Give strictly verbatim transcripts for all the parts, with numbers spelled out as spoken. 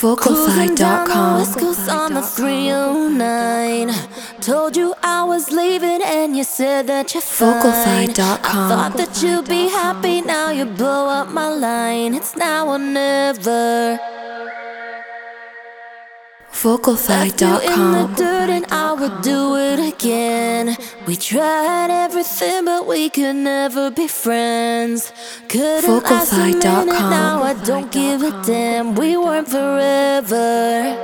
Vocalfied dot com. West Coast on the three oh nine. Told you I was leaving and you said that you're fine. Vocalfied dot com. I thought that you'd be happy, now you blow up my line. It's now or never. Vocalfied dot Left you in com. the dirt and I would do it again. We tried everything but we could never be friends. Couldn't last a Vocalfied dot minute, com. now I don't give a damn. We weren't forever.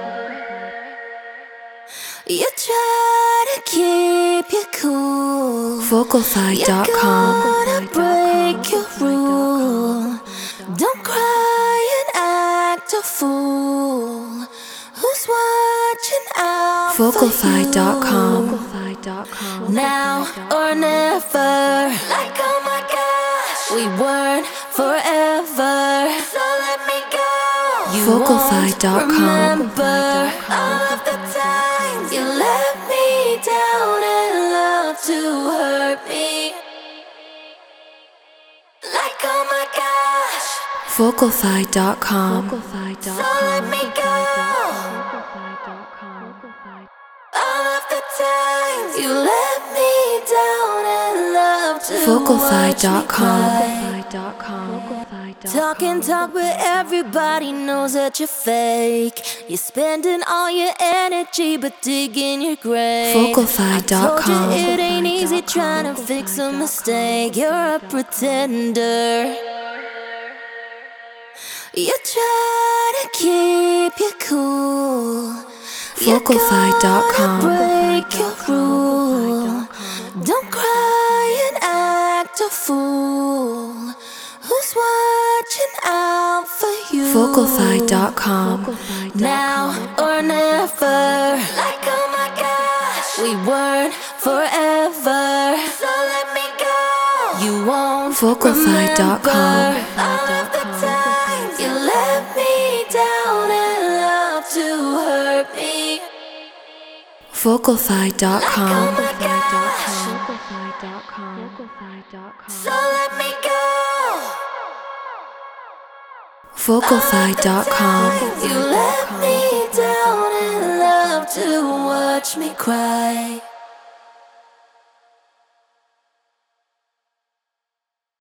You try to keep you cool. Vocalfied dot com. You gotta break your rule. Don't cry and act a fool. Who's watching out Vocalfied dot com. for you? Now or never. Like oh my gosh, we weren't forever. So let me go. You Vocalfied dot com. remember all of the times you let me down and loved to hurt me. Like oh my gosh. Vocalfied dot com. So let me go. All of the times you let me down and loved to Vocalfied watch dot me com. cry. Talk and talk, but everybody knows that you're fake. You're spending all your energy, but digging your grave. Vocalfied dot com. Told you it ain't easy trying to fix a mistake. You're a pretender. You try to keep you cool. Vocalfied dot com. You gotta break your rule. Don't cry and act a fool. Who's watching out for you? Vocalfied dot com. Now or never. Like oh my gosh, we weren't forever. So let me go. You won't Vocalfied dot com. remember all of the times you let me down and loved to hurt me. Vocalfied dot Oh com. my gosh, so let me go. Vocalfied dot com. You let me down and love to watch me cry.